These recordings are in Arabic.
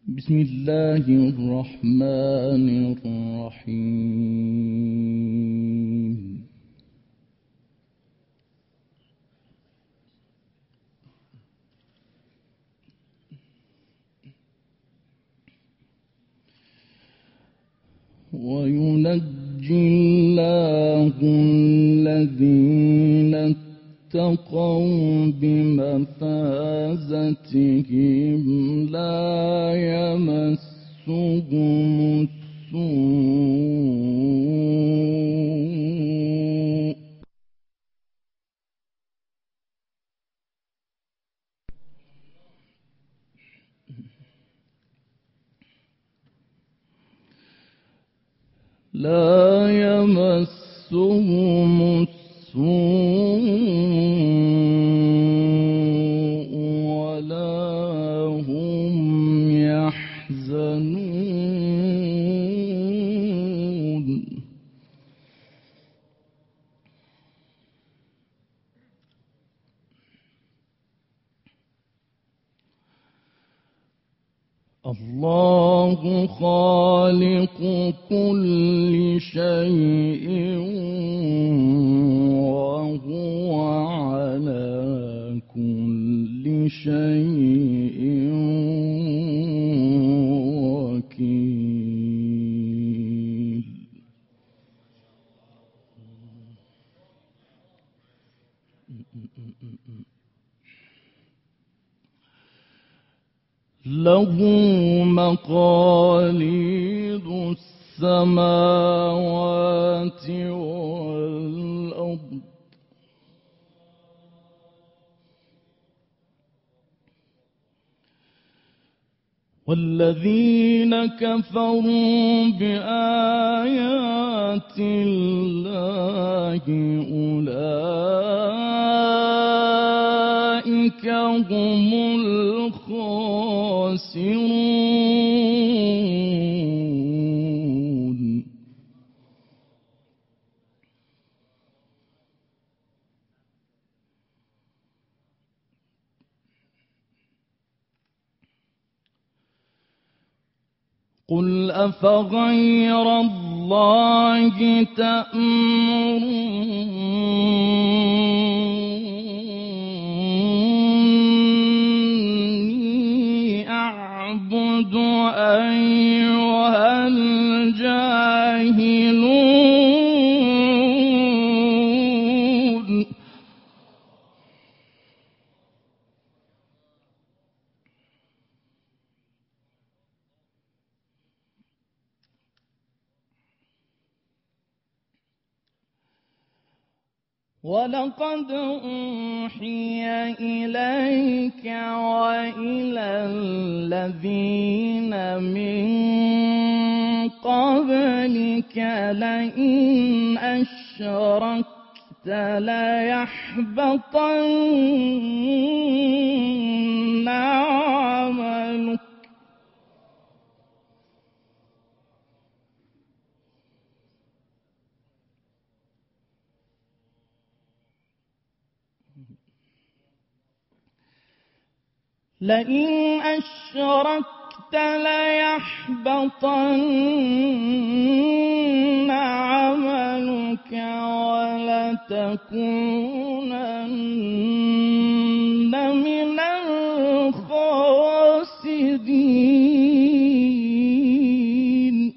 بسم الله الرحمن الرحيم. وينجي الله الذين اتقوا بمفازتهم لا يمسهم السوء ولا هم يحزنون. الله خالق كل شيء وهو على كل شيء وكيل. له مقاليد السماوات والأرض والذين كفروا بآيات الله أولئك هم الخاسرون. قل أفغير الله تأمروني أعبد أيها الجاهلون. ولقد أوحي إليك وإلى الذين من قبلك لئن أشركت ليحبطن عملك ولتكونن من الخاسرين.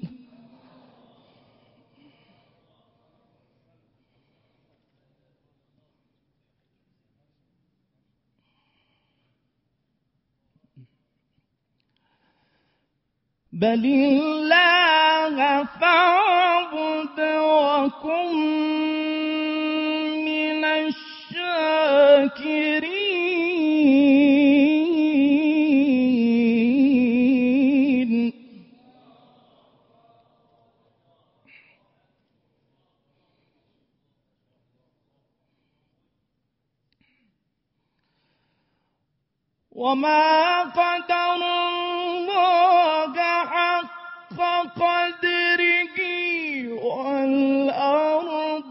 بل الله فاعبد وكن من الشاكرين. وما قدر الله حق قدره والأرض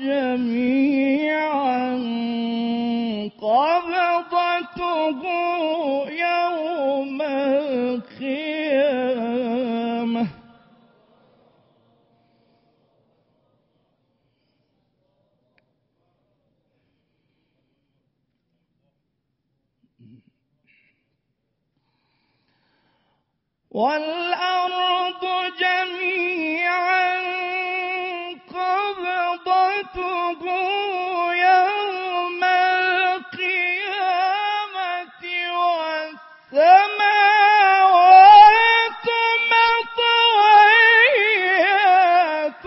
جميعا قبضته يوم القيامة والأرض جميعا قبضته يوم القيامة والسماوات مطويات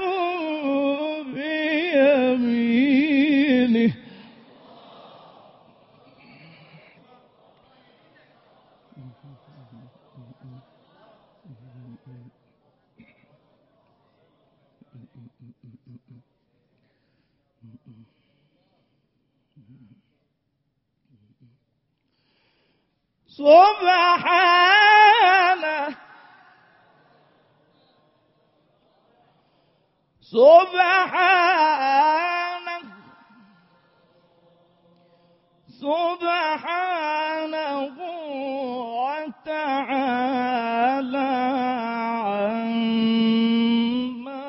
بيمينه سبحانه سبحانه سبحانه وتعالى عما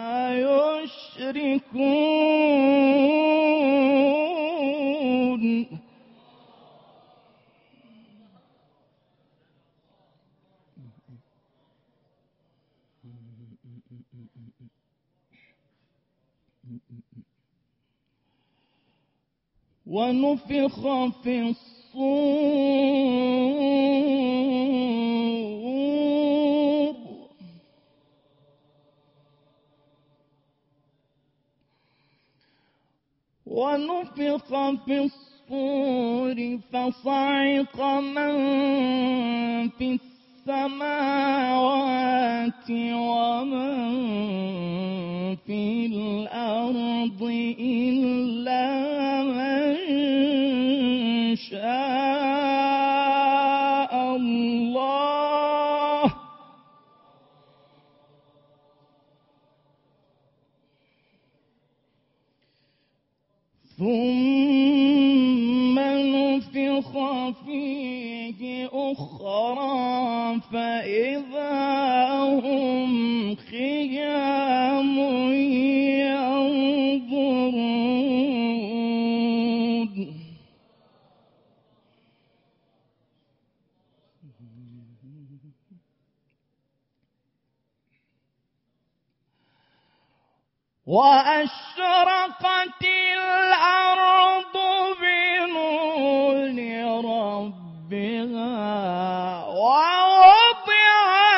يشركون ونفخ في الصور ونفخ في الصور فصعق من في السماوات ومن في الأرض إلا من شاء الله ثم نفخ فيه أخرى فإذا هم قيام ينظرون وأشرقت الأرض بنور ربها ووضع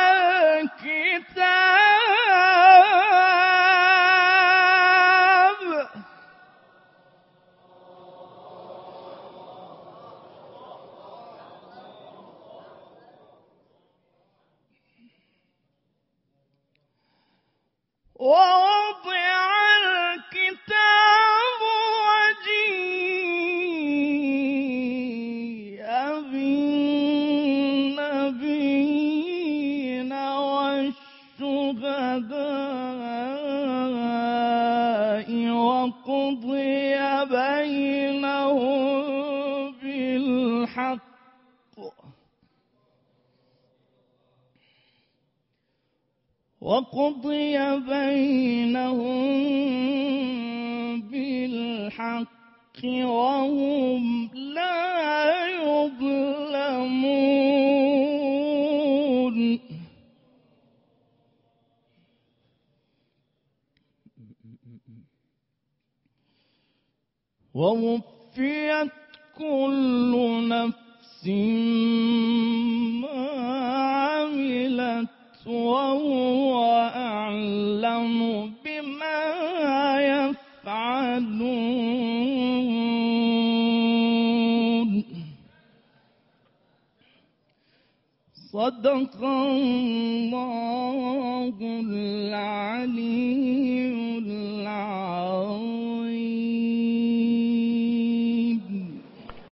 الكتاب وجيء بالنبيين والشهداء وقضي بينهم بالحق وهم لا يظلمون ووفيت كل نفس ما عملت وهو أعلم بما يفعلون صدق الله العلي العظيم.